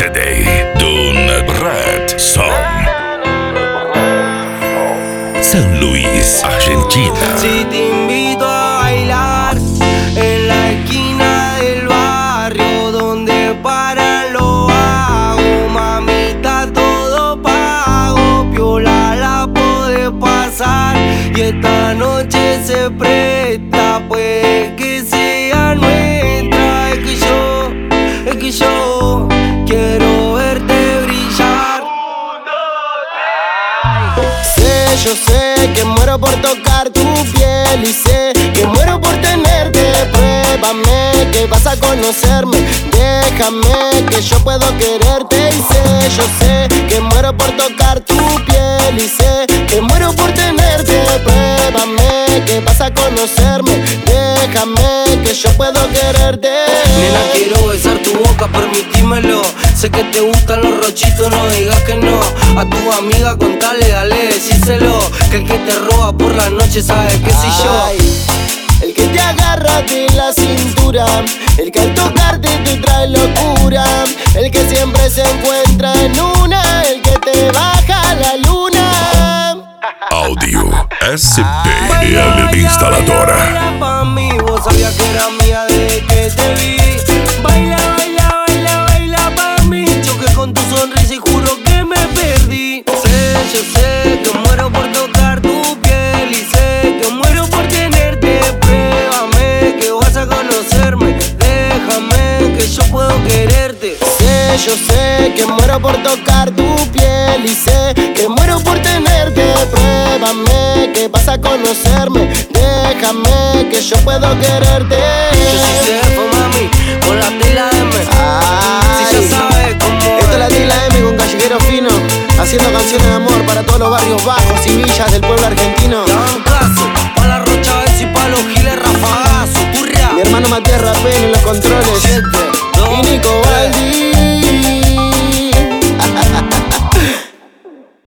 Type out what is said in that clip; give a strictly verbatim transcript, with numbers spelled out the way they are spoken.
Yesterday d'un Red Song. San Luis, Argentina. Si te invito a bailar en la esquina del barrio donde paran los vagos, mamita, todo pago, piola la podés pasar y esta noche se presta, pues que sea nuestra. Es que yo, es que yo quiero verte brillar. Sé, yo sé que muero por tocar tu piel y sé que muero por tenerte. Pruébame que vas a conocerme, déjame que yo puedo quererte. Y sé, yo sé que muero por tocar tu piel y sé que muero por tenerte. Pruébame que vas a conocerme, déjame que yo puedo quererte. Nena, quiero besar tu boca, permitímelo. Sé que te gustan los rochitos, no digas que no. A tu amiga contale, dale, decíselo. Que el que te roba por la noche sabe que soy yo. El que te agarra de la cintura, el que al tocarte te trae locura, el que siempre se encuentra en una, el que te baja la luna. Audio S P L Instaladora. Baila pa' mí, vos sabías que era mía desde que te vi. Baila, baila, baila, baila pa' mí. Choqué con tu sonrisa y juro que me perdí. Sé, yo sé que muero por tocar tu piel y sé que muero por tenerte. Pruébame que vas a conocerme, déjame que yo puedo quererte. Sé, yo sé que muero por tocar tu piel y sé que muero por tenerte. Pruébame que vas a conocerme, déjame que yo puedo quererte. Yo soy Cerfo, mami, con la tela M. Ay, si ya sabes cómo. Esto es la tela M con Callejero Fino, haciendo canciones de amor para todos los barrios bajos y villas del pueblo argentino. Dan caso.